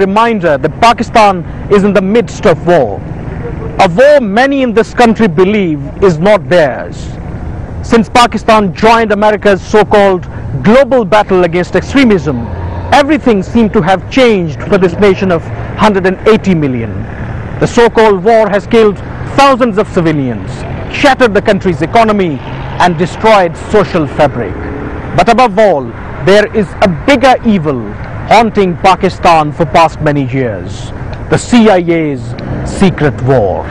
reminder that Pakistan is in the midst of war. A war many in this country believe is not theirs. Since Pakistan joined America's so-called global battle against extremism, everything seemed to have changed for this nation of 180 million. The so-called war has killed thousands of civilians, shattered the country's economy and destroyed social fabric. But above all, there is a bigger evil haunting Pakistan for past many years: the CIA's secret war.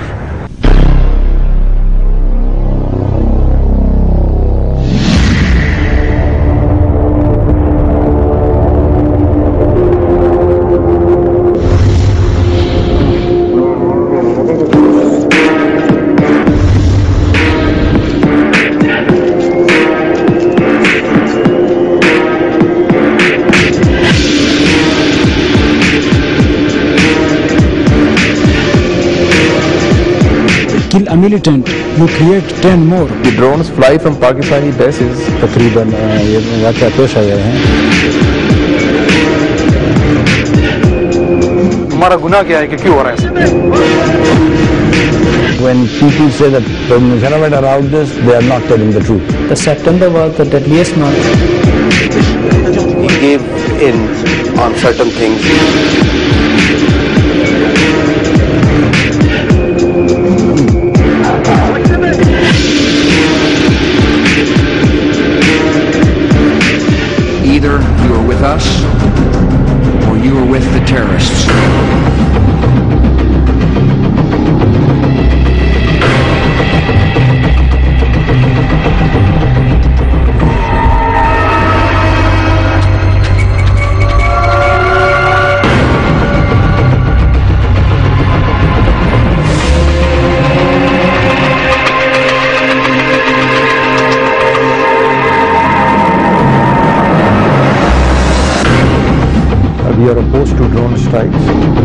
Kill a militant, you create 10 more. The drones fly from Pakistani bases. तकरीबन ये वाक़या पेश आए हैं. हमारा गुनाह क्या है कि क्यों हो रहा है? When people say that the government allowed this, they are not telling the truth. The September was the deadliest month. He gave in on certain things. Either you are with us or you are with the terrorists. We are opposed to drone strikes.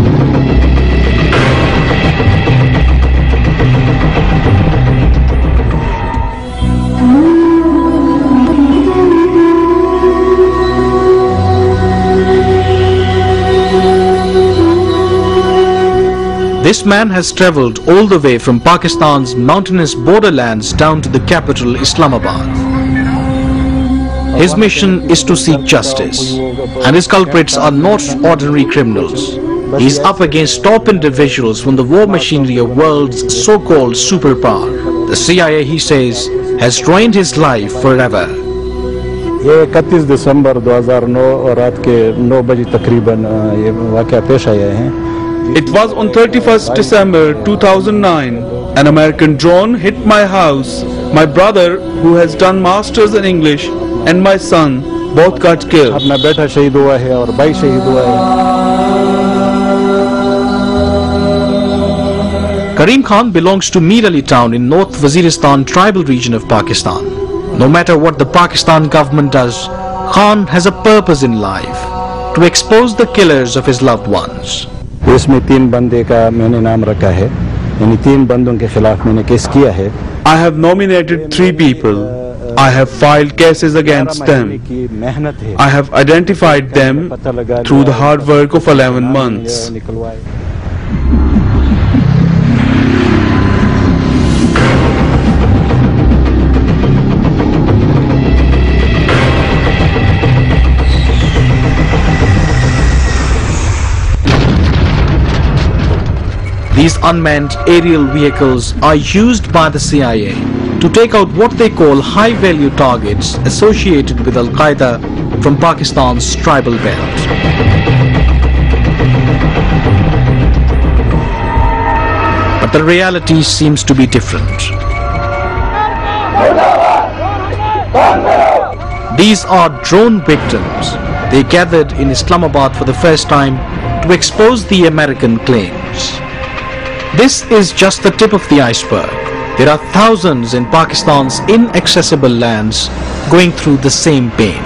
This man has travelled all the way from Pakistan's mountainous borderlands down to the capital Islamabad. His mission is to seek justice, and his culprits are not ordinary criminals. He is up against top individuals from the war machinery of world's so-called superpower. The CIA, he says, has ruined his life forever. ये 31 दिसंबर 2009 रात के 9 बजे तकरीबन ये वाक़या पेश आए हैं. It was on 31st December 2009. An American drone hit my house. My brother, who has done masters in English, and my son both got killed. अपना बेटा शहीद हुआ है और भाई शहीद हुआ है. Karim Khan belongs to Mir Ali town in North Waziristan tribal region of Pakistan. No matter what the Pakistan government does, Khan has a purpose in life: to expose the killers of his loved ones. इसमें 3 बंदे का मैंने नाम रखा है, यानी 3 बंदों के खिलाफ मैंने केस किया है. I have nominated 3 people. I have filed cases against them. I have identified them through the hard work of 11 months. These unmanned aerial vehicles are used by the CIA to take out what they call high-value targets associated with Al-Qaeda from Pakistan's tribal belt. But the reality seems to be different. These are drone victims. They gathered in Islamabad for the first time to expose the American claims. This is just the tip of the iceberg. There are thousands in Pakistan's inaccessible lands going through the same pain.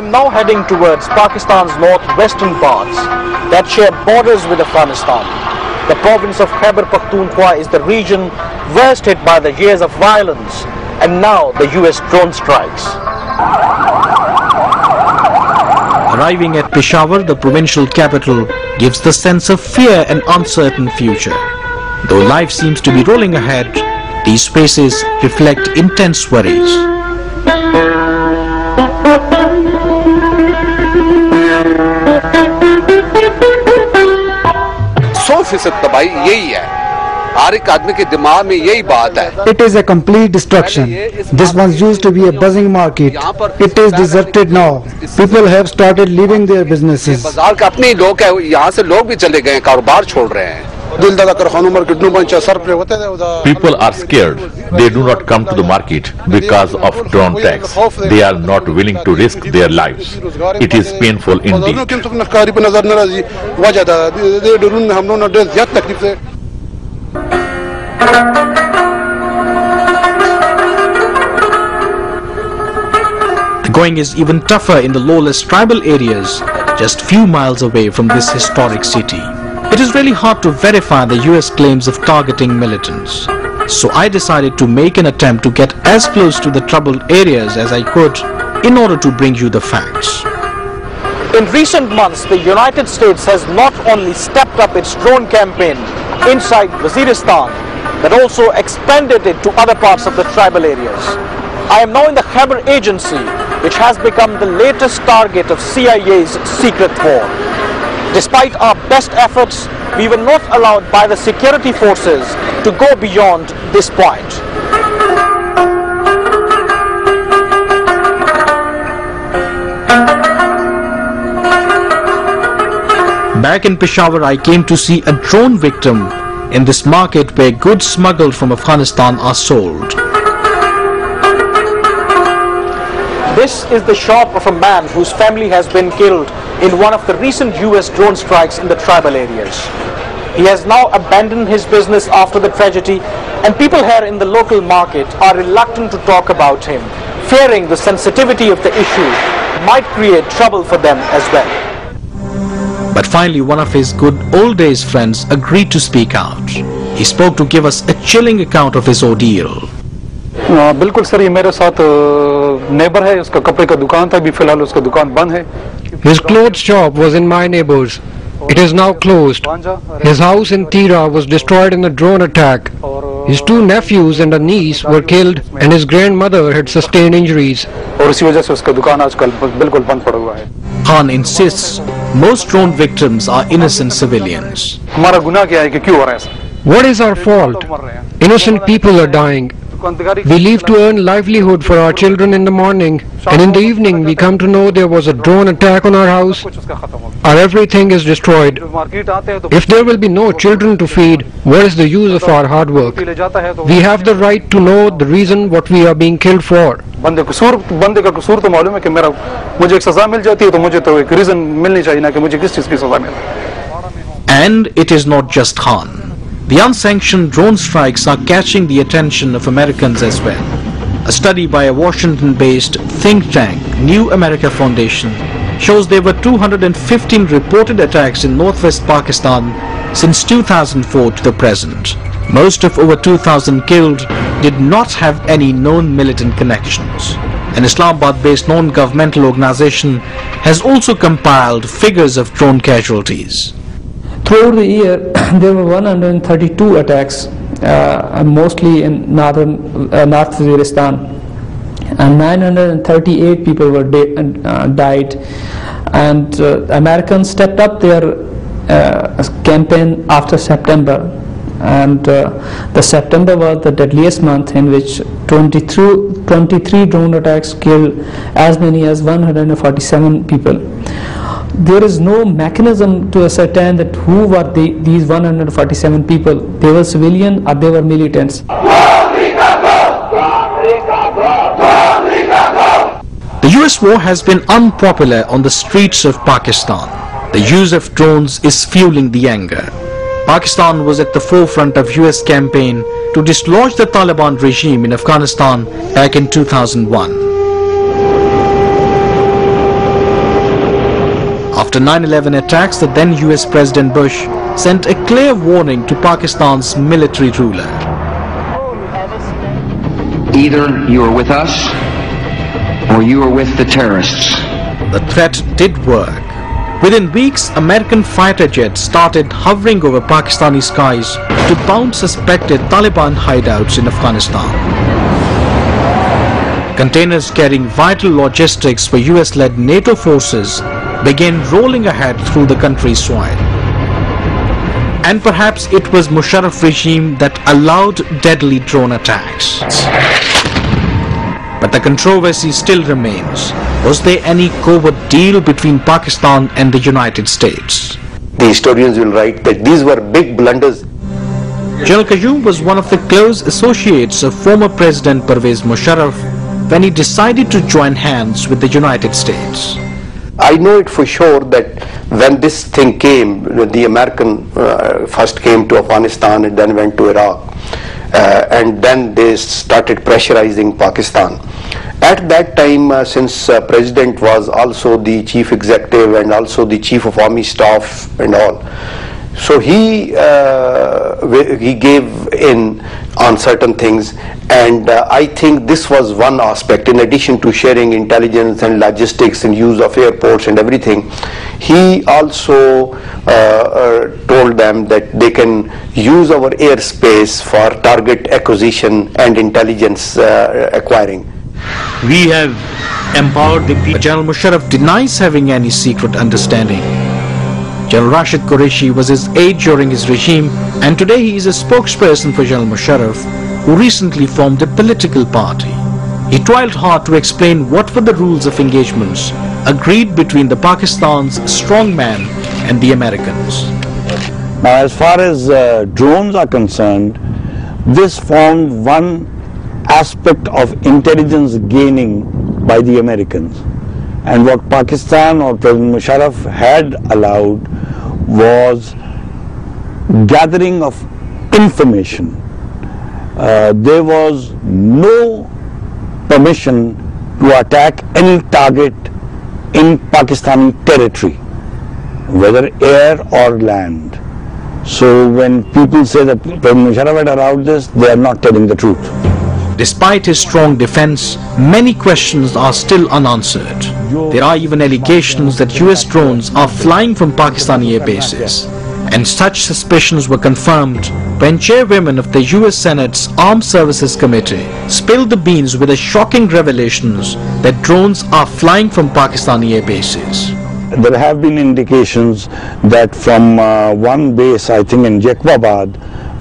am now heading towards Pakistan's northwestern parts that share borders with Afghanistan. The province of Khyber Pakhtunkhwa is the region worst hit by the years of violence and now the US drone strikes. Arriving at Peshawar, the provincial capital, gives the sense of fear and uncertain future. Though life seems to be rolling ahead, these spaces reflect intense worries. 100% तबाही यही है, हर एक आदमी के दिमाग में यही बात है. It is a complete destruction. This once used to be a buzzing market. It is deserted now. People have started leaving their businesses. बाजार के अपने ही लोग हैं, यहाँ से लोग भी चले गए, कारोबार छोड़ रहे हैं. People are scared. They do not come to the market because of drone tax. They are not willing to risk their lives. It is painful indeed. The going is even tougher in the lawless tribal areas just few miles away from this historic city. It is really hard to verify the US claims of targeting militants. So I decided to make an attempt to get as close to the troubled areas as I could in order to bring you the facts. In recent months, the United States has not only stepped up its drone campaign inside Waziristan, but also expanded it to other parts of the tribal areas. I am now in the Khyber Agency, which has become the latest target of CIA's secret war. Despite our best efforts, we were not allowed by the security forces to go beyond this point. Back in Peshawar, I came to see a drone victim in this market where goods smuggled from Afghanistan are sold. This is the shop of a man whose family has been killed in one of the recent US drone strikes in the tribal areas. He has now abandoned his business after the tragedy, and people here in the local market are reluctant to talk about him, fearing the sensitivity of the issue might create trouble for them as well. But finally, one of his good old days friends agreed to speak out. He spoke to give us a chilling account of his ordeal. बिल्कुल sir, ये मेरे साथ neighbour है, उसका कपड़े का दुकान था, अभी फिलहाल उसका दुकान बंद है. His clothes shop was in my neighbor's. It is now closed. His house in Tira was destroyed in a drone attack. His two nephews and a niece were killed, and his grandmother had sustained injuries. और इसी वजह से उसका दुकान आजकल बिल्कुल बंद पड़ा हुआ है. Khan insists most drone victims are innocent civilians. हमारा गुनाह क्या है कि क्यों हो रहा है ऐसा? What is our fault? Innocent people are dying. We leave to earn livelihood for our children in the morning, and in the evening we come to know there was a drone attack on our house. Our everything is destroyed. If there will be no children to feed, what is the use of our hard work? We have the right to know the reason what we are being killed for. बंदे का कसूर तो मालूम है कि मेरा मुझे एक सजा मिल जाती है, तो मुझे तो एक रीजन मिलनी चाहिए ना कि मुझे किस चीज की सजा मिले. And it is not just Khan. The unsanctioned drone strikes are catching the attention of Americans as well. A study by a Washington-based think tank, New America Foundation, shows there were 215 reported attacks in northwest Pakistan since 2004 to the present. Most of over 2,000 killed did not have any known militant connections. An Islamabad-based non-governmental organization has also compiled figures of drone casualties. Throughout the year, there were 132 attacks, mostly in North Waziristan, and 938 people were died. And Americans stepped up their campaign after September, and the September was the deadliest month in which 23 drone attacks killed as many as 147 people. There is no mechanism to ascertain that who were these 147 people. They were civilian or they were militants. The US war has been unpopular on the streets of Pakistan. The use of drones is fueling the anger. Pakistan was at the forefront of US campaign to dislodge the Taliban regime in Afghanistan back in 2001. After 9/11 attacks, the then US President Bush sent a clear warning to Pakistan's military ruler. Either you are with us or you are with the terrorists. The threat did work. Within weeks, American fighter jets started hovering over Pakistani skies to pound suspected Taliban hideouts in Afghanistan. Containers carrying vital logistics for US-led NATO forces began rolling ahead through the country's soil. And perhaps it was Musharraf regime that allowed deadly drone attacks. But the controversy still remains. Was there any covert deal between Pakistan and the United States? The historians will write that these were big blunders. General Qayyum was one of the close associates of former President Pervez Musharraf when he decided to join hands with the United States. I know it for sure that when this thing came, the American first came to Afghanistan and then went to Iraq, and then they started pressurizing Pakistan. At that time, since President was also the chief executive and also the chief of army staff and all, so he gave in on certain things, and I think this was one aspect. In addition to sharing intelligence and logistics and use of airports and everything, he also told them that they can use our airspace for target acquisition and intelligence acquiring. We have empowered the people. General Musharraf denies having any secret understanding. General Rashid Qureshi was his aide during his regime, and today he is a spokesperson for General Musharraf, who recently formed a political party. He toiled hard to explain what were the rules of engagements agreed between the Pakistan's strongman and the Americans. Now, as far as drones are concerned, this formed one aspect of intelligence gaining by the Americans. And what Pakistan or President Musharraf had allowed was gathering of information. There was no permission to attack any target in Pakistani territory, whether air or land. So when people say that President Musharraf had allowed this, they are not telling the truth. Despite his strong defense, many questions are still unanswered. There are even allegations that US drones are flying from Pakistani air bases. And such suspicions were confirmed when chairwoman of the US Senate's Armed Services Committee spilled the beans with the shocking revelations that drones are flying from Pakistani air bases. There have been indications that from one base, I think in Jacobabad,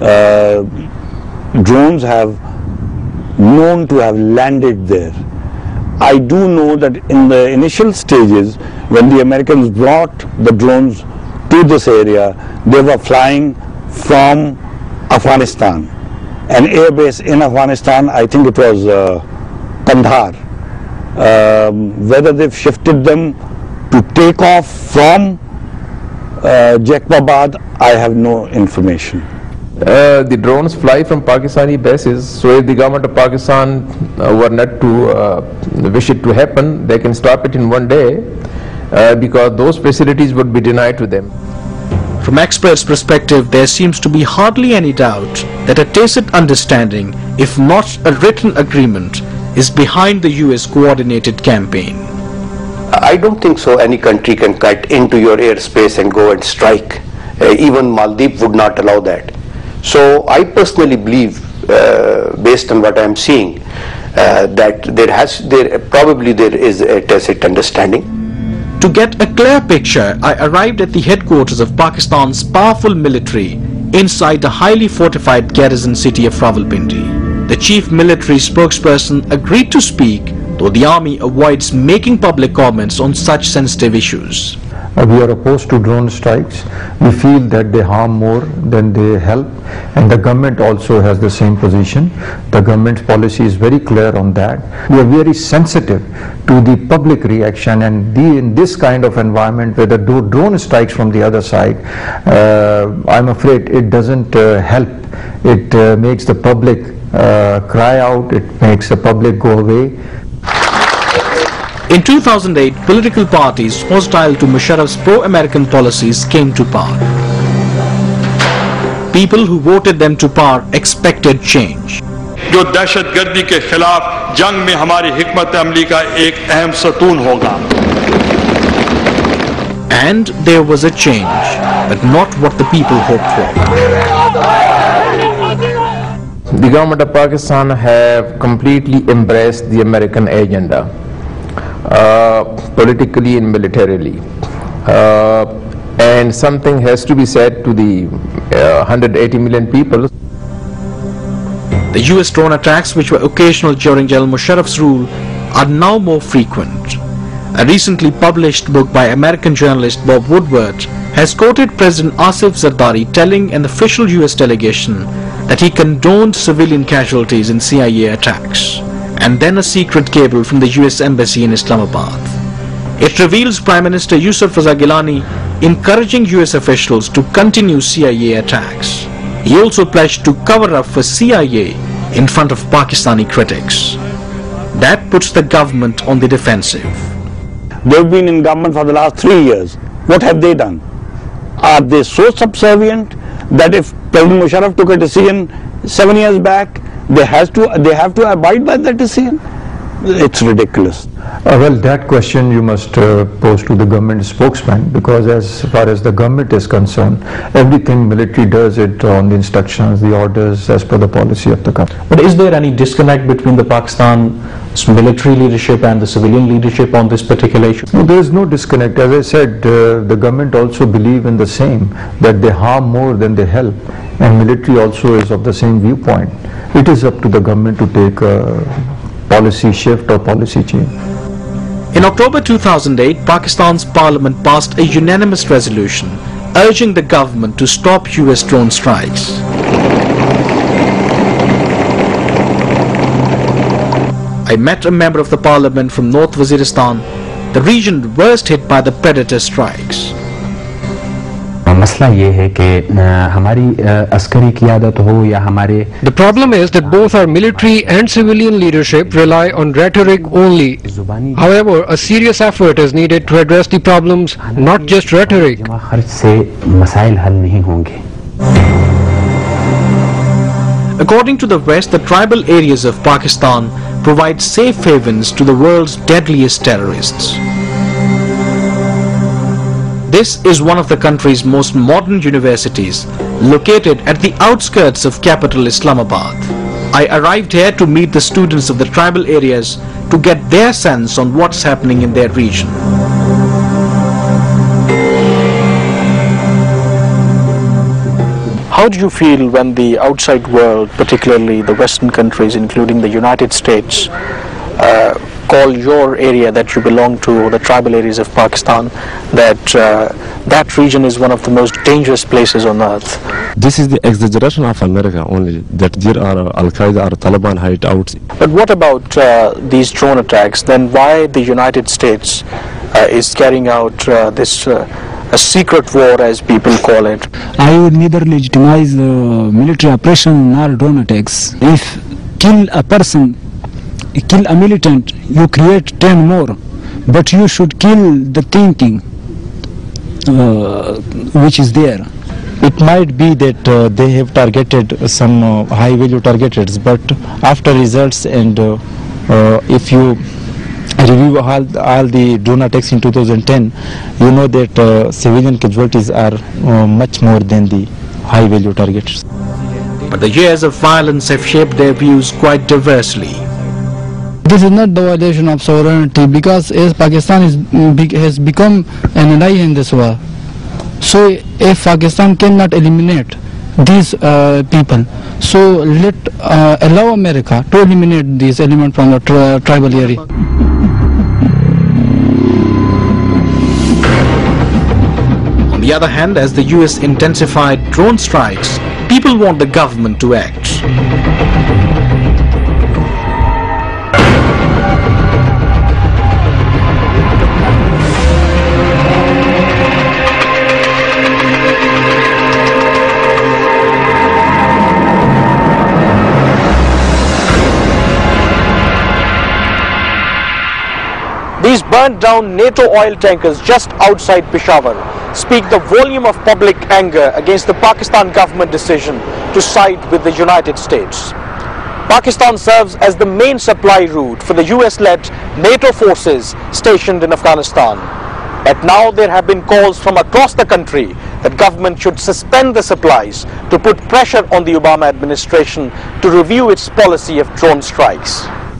drones have known to have landed there. I do know that in the initial stages, when the Americans brought the drones to this area, they were flying from Afghanistan. An airbase in Afghanistan, I think it was Kandahar. Whether they've shifted them to take off from Jacobabad, I have no information. The drones fly from Pakistani bases, so if the government of Pakistan were not to wish it to happen, they can stop it in one day because those facilities would be denied to them. From experts' perspective, there seems to be hardly any doubt that a tacit understanding, if not a written agreement, is behind the US coordinated campaign. I don't think so any country can cut into your airspace and go and strike. Even Maldives would not allow that. So I personally believe, based on what I am seeing, that there is a tacit understanding. To get a clear picture, I arrived at the headquarters of Pakistan's powerful military inside the highly fortified garrison city of Rawalpindi. The chief military spokesperson agreed to speak, though the army avoids making public comments on such sensitive issues. We are opposed to drone strikes. We feel that they harm more than they help, and the government also has the same position. The government's policy is very clear on that. We are very sensitive to the public reaction, and in this kind of environment where the drone strikes from the other side, I'm afraid it doesn't help. It makes the public cry out, it makes the public go away. In 2008, political parties hostile to Musharraf's pro-American policies came to power. People who voted them to power expected change. जो दहशतगर्दी के खिलाफ जंग में हमारी हिकमत अमली का एक अहम सतून होगा. And there was a change, but not what the people hoped for. The government of Pakistan have completely embraced the American agenda, politically and militarily. And something has to be said to the 180 million people. The US drone attacks, which were occasional during General Musharraf's rule, are now more frequent. A recently published book by American journalist Bob Woodward has quoted President Asif Zardari telling an official US delegation that he condoned civilian casualties in CIA attacks, and then a secret cable from the US Embassy in Islamabad. It reveals Prime Minister Yusuf Raza Gilani encouraging US officials to continue CIA attacks. He also pledged to cover up for CIA in front of Pakistani critics. That puts the government on the defensive. They've been in government for the last 3 years. What have they done? Are they so subservient that if President Musharraf took a decision 7 years back, they have to abide by that decision? It's ridiculous. Well, that question you must pose to the government spokesman, because as far as the government is concerned, everything military does it on the instructions, the orders as per the policy of the government. But is there any disconnect between the Pakistan's military leadership and the civilian leadership on this particular issue? No, there is no disconnect. As I said, the government also believe in the same, that they harm more than they help, and military also is of the same viewpoint. It is up to the government to take a policy shift or policy change. In October 2008, Pakistan's parliament passed a unanimous resolution urging the government to stop US drone strikes. I met a member of the parliament from North Waziristan, the region worst hit by the predator strikes. मसला ये है कि हमारी अस्करी क़ियादत हो या हमारे The problem is that both our military and civilian leadership rely on rhetoric only. However, a serious effort is needed to address the problems, not just rhetoric. खर्च से मसाइल हल नहीं होंगे. According to the West, the tribal areas of Pakistan provide safe havens to the world's deadliest terrorists. This is one of the country's most modern universities, located at the outskirts of capital Islamabad. I arrived here to meet the students of the tribal areas to get their sense on what's happening in their region. How do you feel when the outside world, particularly the Western countries, including the United States, call your area that you belong to, the tribal areas of Pakistan, that that region is one of the most dangerous places on earth? This is the exaggeration of America only, that there are Al-Qaeda or Taliban hideouts. But what about these drone attacks? Then why the United States is carrying out this a secret war, as people call it? I would neither legitimize military operation nor drone attacks. If kill a person, kill a militant, you create 10 more, but you should kill the thinking which is there. It might be that they have targeted some high value targets, but after results and if you review all the drone attacks in 2010, you know that civilian casualties are much more than the high value targets. But the years of violence have shaped their views quite diversely. This is not the violation of sovereignty, because as Pakistan has become an ally in this war. So if Pakistan cannot eliminate these people, so let allow America to eliminate these elements from the tribal area. On the other hand, as the US intensified drone strikes, people want the government to act. These burnt down NATO oil tankers just outside Peshawar speak the volume of public anger against the Pakistan government decision to side with the United States. Pakistan serves as the main supply route for the US-led NATO forces stationed in Afghanistan. But now there have been calls from across the country that government should suspend the supplies to put pressure on the Obama administration to review its policy of drone strikes.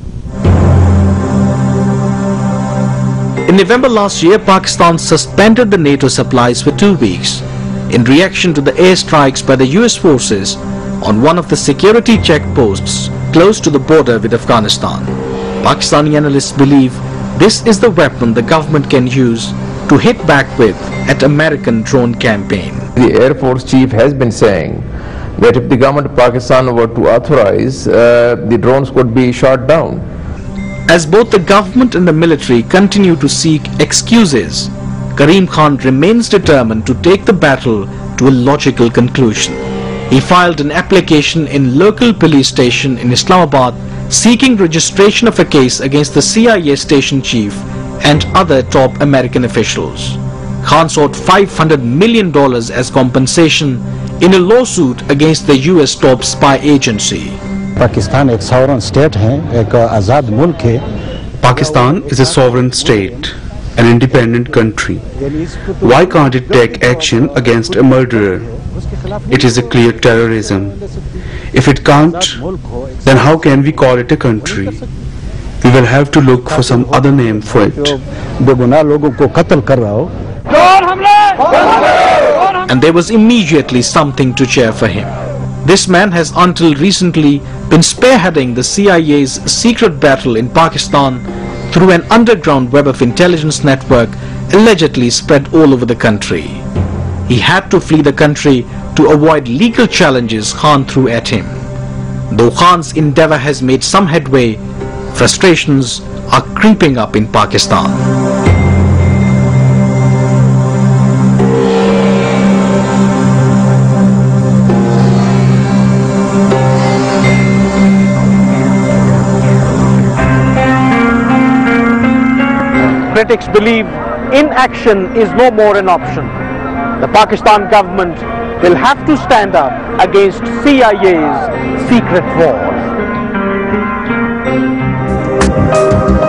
In November last year, Pakistan suspended the NATO supplies for 2 weeks in reaction to the airstrikes by the US forces on one of the security checkposts close to the border with Afghanistan. Pakistani analysts believe this is the weapon the government can use to hit back with at American drone campaign. The Air Force Chief has been saying that if the government of Pakistan were to authorize, the drones could be shot down. As both the government and the military continue to seek excuses, Karim Khan remains determined to take the battle to a logical conclusion. He filed an application in local police station in Islamabad seeking registration of a case against the CIA station chief and other top American officials. Khan sought $500 million as compensation in a lawsuit against the US top spy agency. Pakistan एक sovereign state है, एक आज़ाद मुल्क है. Pakistan is a sovereign state, an independent country. Why can't it take action against a murderer? It is a clear terrorism. If it can't, then how can we call it a country? We will have to look for some other name for it. बेगुनाह लोगों को कत्ल कर रहा हो. And there was immediately something to cheer for him. This man has until recently been spearheading the CIA's secret battle in Pakistan through an underground web of intelligence network allegedly spread all over the country. He had to flee the country to avoid legal challenges Khan threw at him. Though Khan's endeavor has made some headway, frustrations are creeping up in Pakistan. Critics believe inaction is no more an option. The Pakistan government will have to stand up against CIA's secret war.